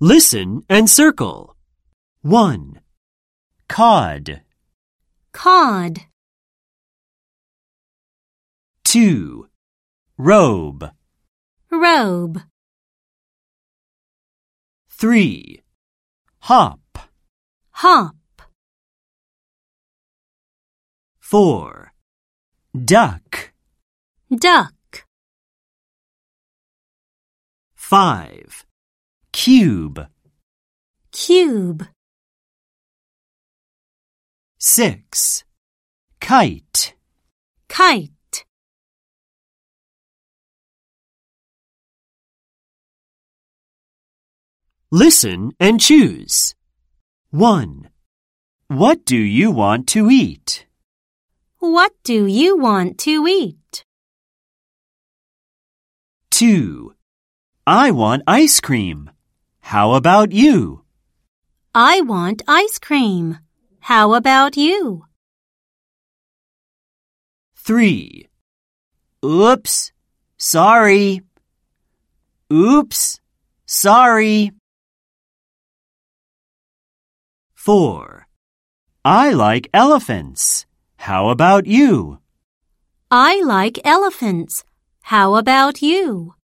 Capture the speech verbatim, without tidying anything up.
Listen and circle. one. Cod. Cod. two. Robe. Robe. three. Hop. Hop. four. Duck. Duck. five. Cube. Cube. six. Kite. Kite. Listen and choose. one. What do you want to eat? What do you want to eat? two. I want ice cream. How about you? I want ice cream. How about you? three. Oops, sorry. Oops, sorry. four. I like elephants. How about you? I like elephants. How about you?